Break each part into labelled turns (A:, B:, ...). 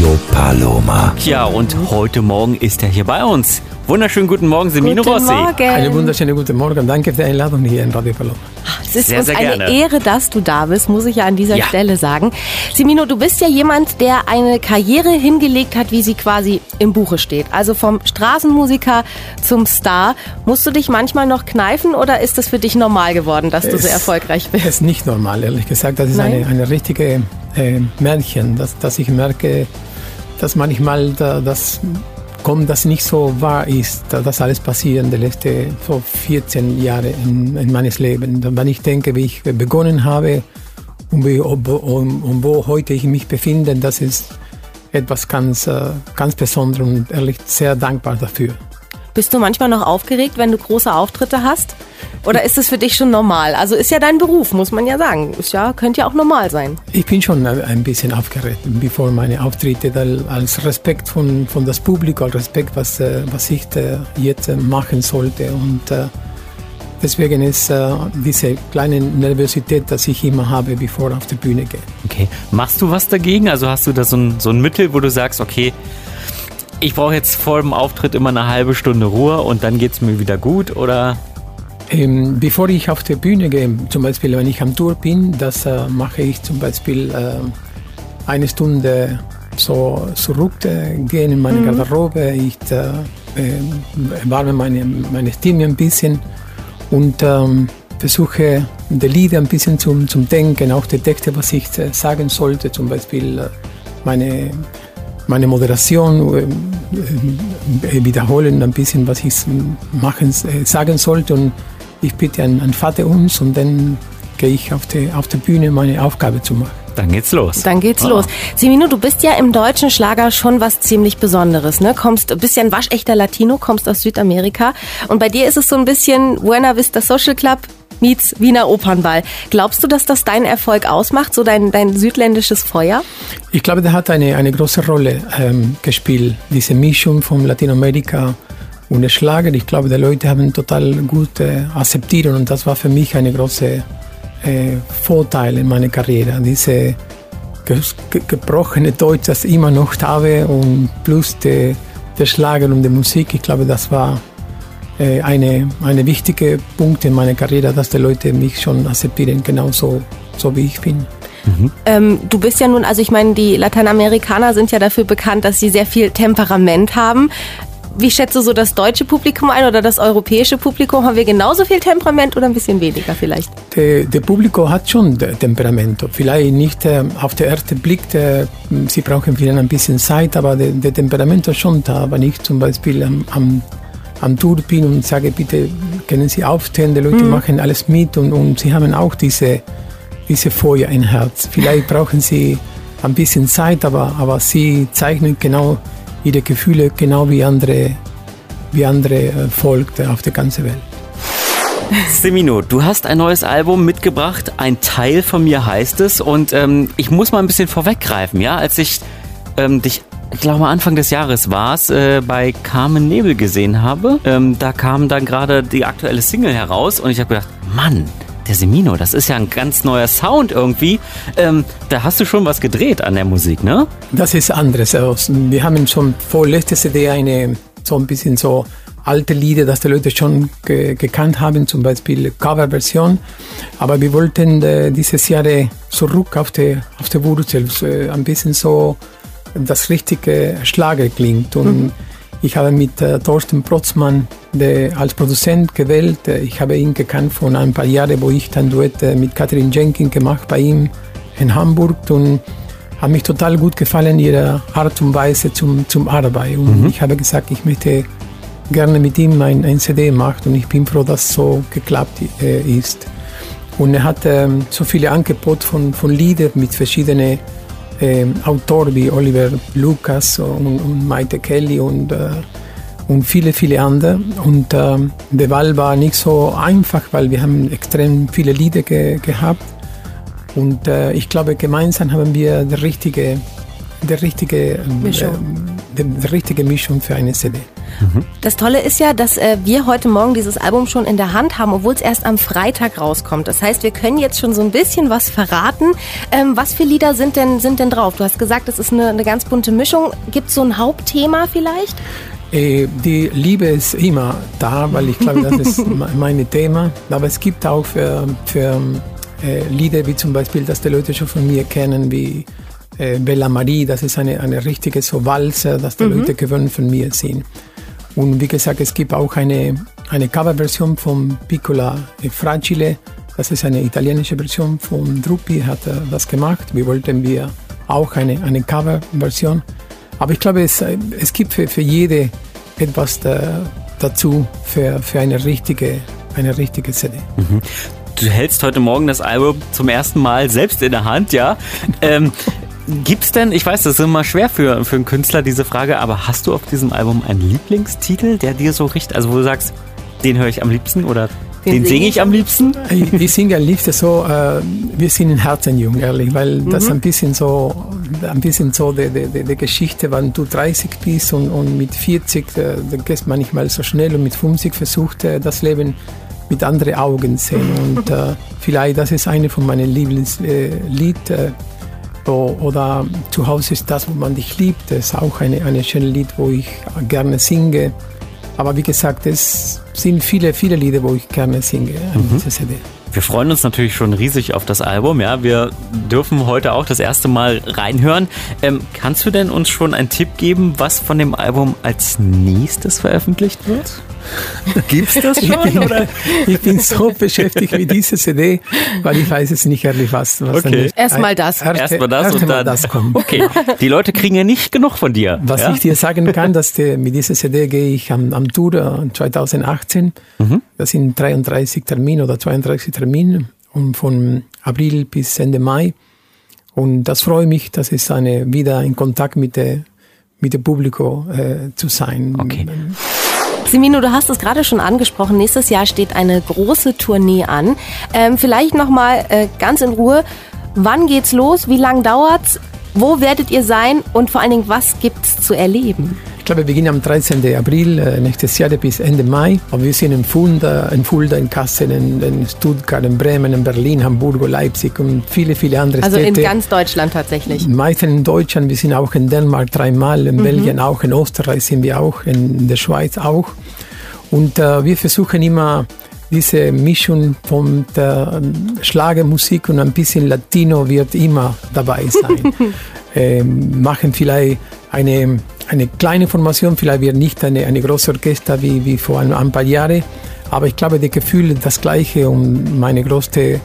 A: Radio Paloma.
B: Ja, und heute Morgen ist er hier bei uns. Wunderschönen guten Morgen, Semino Rossi.
C: Guten Morgen.
D: Einen wunderschönen guten Morgen. Danke für die Einladung hier in Radio Paloma.
C: Es ist
B: sehr,
C: uns
B: sehr
C: eine
B: gerne.
C: Ehre, dass du da bist, muss ich ja an dieser Stelle sagen. Semino, du bist ja jemand, der eine Karriere hingelegt hat, wie sie quasi im Buche steht. Also vom Straßenmusiker zum Star. Musst du dich manchmal noch kneifen oder ist das für dich normal geworden, dass du so erfolgreich bist?
D: Es ist nicht normal, ehrlich gesagt. Das ist eine richtige Märchen, dass ich merke, dass manchmal das kommt, dass nicht so wahr ist, dass alles passiert in den letzten so 14 Jahren in meines Lebens. Wenn ich denke, wie ich begonnen habe und wo heute ich mich befinde, das ist etwas ganz Besonderes und ehrlich sehr dankbar dafür.
C: Bist du manchmal noch aufgeregt, wenn du große Auftritte hast? Oder ist es für dich schon normal? Also ist ja dein Beruf, muss man ja sagen. Könnte ja auch normal sein.
D: Ich bin schon ein bisschen aufgeregt, bevor meine Auftritte, als Respekt von das Publikum, als Respekt, was ich jetzt machen sollte. Und deswegen ist diese kleine Nervosität, dass ich immer habe, bevor ich auf die Bühne gehe.
B: Okay. Machst du was dagegen? Also hast du da so ein Mittel, wo du sagst, okay, ich brauche jetzt vor dem Auftritt immer eine halbe Stunde Ruhe und dann geht es mir wieder gut, oder?
D: Bevor ich auf die Bühne gehe, zum Beispiel, wenn ich am Tour bin, das mache ich zum Beispiel eine Stunde so zurückgehen in meine Garderobe. Ich warme meine Stimme ein bisschen und versuche, die Lieder ein bisschen zum Denken, auch die Texte, was ich sagen sollte, zum Beispiel meine Moderation wiederholen ein bisschen, was ich sagen sollte und ich bitte an Vater uns und dann gehe ich auf die Bühne, meine Aufgabe zu machen.
B: Dann geht's los.
C: Los. Semino, du bist ja im deutschen Schlager schon was ziemlich Besonderes, ne? Bist ja ein waschechter Latino, kommst aus Südamerika und bei dir ist es so ein bisschen Buena Vista Social Club meets Wiener Opernball. Glaubst du, dass das deinen Erfolg ausmacht, so dein südländisches Feuer? Ich
D: glaube, das hat eine große Rolle gespielt, diese Mischung von Lateinamerika und der Schlager. Ich glaube, die Leute haben total gut akzeptiert und das war für mich eine große Vorteil in meiner Karriere. Diese gebrochene Deutsch, das ich immer noch habe und plus der Schlager und die Musik, ich glaube, das war eine wichtige Punkt in meiner Karriere, dass die Leute mich schon akzeptieren, genauso so wie ich bin.
C: Du bist ja nun, also ich meine, die Lateinamerikaner sind ja dafür bekannt, dass sie sehr viel Temperament haben. Wie schätzt du so das deutsche Publikum ein oder das europäische Publikum? Haben wir genauso viel Temperament oder ein bisschen weniger vielleicht?
D: Der Publikum hat schon Temperament. Vielleicht nicht auf den ersten Blick, sie brauchen vielleicht ein bisschen Zeit, aber der Temperament ist schon da. Wenn ich zum Beispiel am Tour bin und sage, bitte können Sie aufstehen, die Leute machen alles mit und sie haben auch diese Feuer im Herz. Vielleicht brauchen sie ein bisschen Zeit, aber sie zeichnen genau ihre Gefühle, genau wie andere Volk auf der ganzen Welt.
B: Semino, du hast ein neues Album mitgebracht, Ein Teil von mir heißt es und ich muss mal ein bisschen vorweggreifen, ja, als ich dich, ich glaube Anfang des Jahres war es, bei Carmen Nebel gesehen habe, da kam dann gerade die aktuelle Single heraus und ich habe gedacht, Mann, der Semino, das ist ja ein ganz neuer Sound irgendwie. Da hast du schon was gedreht an der Musik, ne? Das ist anderes. Wir haben schon vor letzter CD so ein bisschen so alte Lieder, dass die Leute schon gekannt haben, zum Beispiel Coverversion. Aber wir wollten dieses Jahr zurück auf die Wurzel, ein bisschen so das richtige Schlager klingt. Und ich habe mit Thorsten Protzmann als Produzent gewählt. Ich habe ihn gekannt von ein paar Jahren, wo ich dann Duett mit Katherine Jenkins gemacht bei ihm in Hamburg und hat mich total gut gefallen, ihre Art und Weise zum Arbeiten. Und ich habe gesagt, ich möchte gerne mit ihm ein CD machen und ich bin froh, dass es so geklappt ist. Und er hat so viele Angebote von Liedern mit verschiedenen Autoren wie Oliver Lucas und Maite Kelly und viele, viele andere. Und die Wahl war nicht so einfach, weil wir haben extrem viele Lieder gehabt. Und ich glaube, gemeinsam haben wir die richtige
D: die richtige Mischung für eine CD.
C: Das Tolle ist ja, dass wir heute Morgen dieses Album schon in der Hand haben, obwohl es erst am Freitag rauskommt. Das heißt, wir können jetzt schon so ein bisschen was verraten. Was für Lieder sind denn drauf? Du hast gesagt, es ist eine ganz bunte Mischung. Gibt es so ein Hauptthema vielleicht?
D: Die Liebe ist immer da, weil ich glaube, das ist mein Thema. Aber es gibt auch für Lieder wie zum Beispiel, dass die Leute schon von mir kennen, wie Bella Marie, das ist eine richtige so Walzer, dass die Leute gewöhnt von mir sind. Und wie gesagt, es gibt auch eine Coverversion von Piccola e Fragile, das ist eine italienische Version von Drupi, hat das gemacht. Wir wollten auch eine Coverversion. Aber ich glaube, es gibt für jede etwas dazu für eine richtige CD.
B: Du hältst heute Morgen das Album zum ersten Mal selbst in der Hand, ja? Gibt's denn, ich weiß, das ist immer schwer für einen Künstler, diese Frage, aber hast du auf diesem Album einen Lieblingstitel, der dir so richtig, also wo du sagst, den höre ich am liebsten oder den singe ich am liebsten?
D: Ich singe am liebsten so, wir sind in Herzen jung, ehrlich, weil das ein bisschen so die Geschichte, wenn du 30 bist und mit 40, da gehst manchmal so schnell und mit 50 versucht, das Leben mit anderen Augen sehen und vielleicht das ist eine von meinen Lieblingslied. Oder zu Hause ist das, wo man dich liebt. Das ist auch eine schöne Lied, wo ich gerne singe. Aber wie gesagt, es sind viele Lieder, wo ich gerne singe an dieser CD.
B: Wir freuen uns natürlich schon riesig auf das Album. Ja, wir dürfen heute auch das erste Mal reinhören. Kannst du denn uns schon einen Tipp geben, was von dem Album als nächstes veröffentlicht wird? Gibt's das schon? Oder?
D: Ich bin so beschäftigt mit dieser CD, weil ich weiß es nicht ehrlich was.
B: Okay.
C: Erstmal das.
B: Erstmal das und dann
D: das kommt.
B: Okay. Die Leute kriegen ja nicht genug von dir.
D: Was ich dir sagen kann, dass mit dieser CD gehe ich am Tour 2018. Das sind 33 Termine oder 32 Termine und von April bis Ende Mai. Und das freut mich, das ist wieder in Kontakt mit dem Publikum zu sein.
B: Okay.
C: Semino, du hast es gerade schon angesprochen, nächstes Jahr steht eine große Tournee an. Vielleicht nochmal ganz in Ruhe, wann geht's los, wie lange dauert's, wo werdet ihr sein und vor allen Dingen, was gibt's zu erleben?
D: Ich glaube, wir beginnen am 13. April nächstes Jahr bis Ende Mai. Aber wir sind in Fulda, in Kassel, in Stuttgart, in Bremen, in Berlin, Hamburg, Leipzig und viele andere Städte.
C: Also in ganz Deutschland tatsächlich?
D: Meistens in Deutschland, wir sind auch in Dänemark 3-mal, in Belgien auch, in Österreich sind wir auch, in der Schweiz auch. Und wir versuchen immer diese Mischung von der Schlagermusik und ein bisschen Latino wird immer dabei sein. Machen vielleicht eine kleine Formation, vielleicht wird nicht eine große Orchester wie vor ein paar Jahren, aber ich glaube, das Gefühl ist das Gleiche und mein größter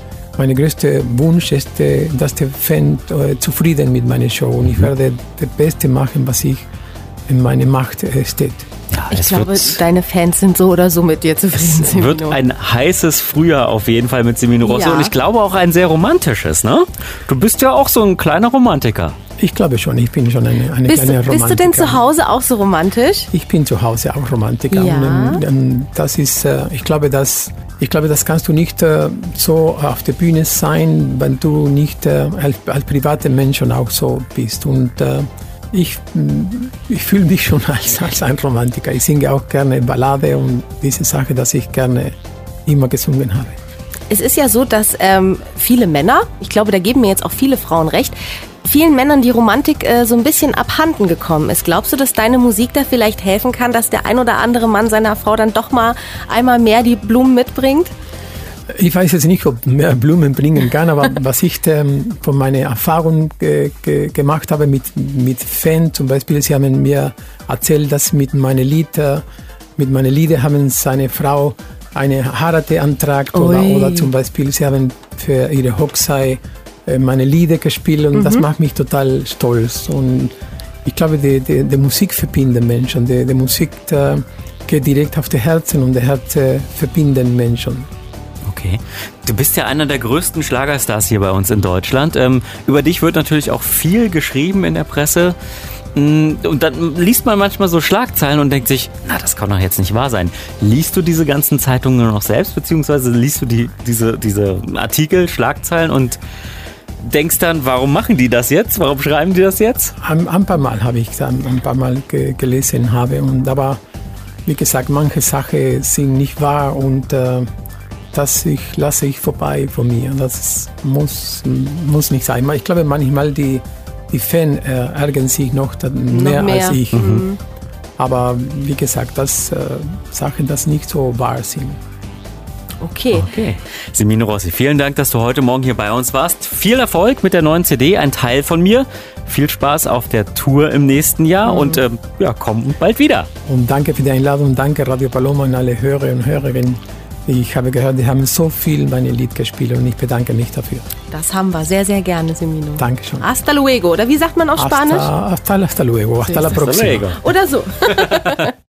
D: Wunsch ist, dass der Fan zufrieden mit meiner Show und ich werde das Beste machen, was ich in meiner Macht steht.
B: Ja,
C: ich glaube, deine Fans sind so oder so mit dir zufrieden.
B: Es wird ein heißes Frühjahr auf jeden Fall mit Semino Rosso und ich glaube auch ein sehr romantisches, ne? Du bist ja auch so ein kleiner Romantiker.
D: Ich glaube schon, ich bin schon eine kleine Romantiker.
C: Bist du denn zu Hause auch so romantisch?
D: Ich bin zu Hause auch Romantiker.
C: Ja.
D: Und das ist, ich glaube, das kannst du nicht so auf der Bühne sein, wenn du nicht als privater Mensch schon auch so bist. Und ich fühle mich schon als ein Romantiker. Ich singe auch gerne Ballade und diese Sache, dass ich gerne immer gesungen habe.
C: Es ist ja so, dass viele Männer, ich glaube, da geben mir jetzt auch viele Frauen recht, vielen Männern die Romantik so ein bisschen abhanden gekommen ist. Glaubst du, dass deine Musik da vielleicht helfen kann, dass der ein oder andere Mann seiner Frau dann doch mal einmal mehr die Blumen mitbringt?
D: Ich weiß jetzt nicht, ob mehr Blumen bringen kann, aber was ich von meiner Erfahrung gemacht habe mit Fans, zum Beispiel, sie haben mir erzählt, dass mit meinen Lieder haben seine Frau eine Heirat beantragt oder zum Beispiel, sie haben für ihre Hochzeit meine Lieder gespielt und das macht mich total stolz. Und ich glaube, die Musik verbindet Menschen, die Musik geht direkt auf die Herzen und die Herzen verbinden Menschen.
B: Okay. Du bist ja einer der größten Schlagerstars hier bei uns in Deutschland. Über dich wird natürlich auch viel geschrieben in der Presse. Und dann liest man manchmal so Schlagzeilen und denkt sich, na, das kann doch jetzt nicht wahr sein. Liest du diese ganzen Zeitungen noch selbst, beziehungsweise liest du diese Artikel, Schlagzeilen und denkst dann, warum machen die das jetzt? Warum schreiben die das jetzt?
D: Ein paar Mal habe ich ein paar Mal gelesen aber wie gesagt, manche Sachen sind nicht wahr und das lasse ich vorbei von mir. Das muss nicht sein. Ich glaube, manchmal die Fans ärgern sich noch mehr als ich. Aber wie gesagt, das Sachen, das nicht so wahr sind.
C: Okay.
B: Semino Rossi, vielen Dank, dass du heute Morgen hier bei uns warst. Viel Erfolg mit der neuen CD, ein Teil von mir. Viel Spaß auf der Tour im nächsten Jahr und komm bald wieder.
D: Und danke für die Einladung. Danke Radio Paloma und alle Hörer und Hörerinnen. Ich habe gehört, die haben so viel meine Lied gespielt und ich bedanke mich dafür.
C: Das haben wir sehr, sehr gerne, Semino.
D: Dankeschön.
C: Hasta luego, oder wie sagt man auf Spanisch?
D: Hasta luego, hasta la próxima.
C: Oder so.